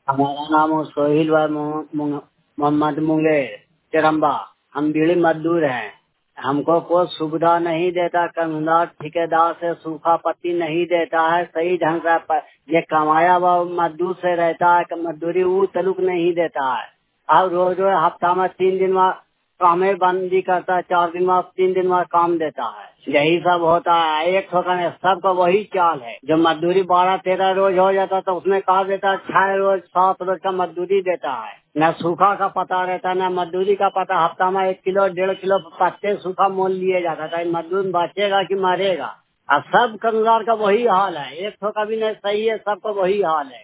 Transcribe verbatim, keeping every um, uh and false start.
हमारा नाम है सोहिल भाई मो- मो- मोहम्मद मुंगेर चरम्बा। हम बीड़ी मजदूर हैं। हमको कोई सुविधा नहीं देता, कंगदार ठेकेदार से सूखा पत्ती नहीं देता है सही ढंग से। प- ये कमाया हुआ मजदूर से रहता है कि मजदूरी वो तलुक नहीं देता है। अब रोज रोज हफ्ता में तीन दिन में कामे बंदी करता है, चार दिन में तीन दिन में काम देता है। यही सब होता है। एक ठोका नहीं, सबका वही चाल है। जो मजदूरी बारह तेरह रोज हो जाता तो उसमें कहा देता है छह रोज सात रोज का मजदूरी देता है। न सूखा का पता रहता न मजदूरी का पता। हफ्ता में एक किलो डेढ़ किलो पत्ते सूखा मोल लिए जाता था। मजदूर बचेगा कि मरेगा। अब सब कंगार का वही हाल है। एक ठोका भी नहीं सही है, सबका वही हाल है।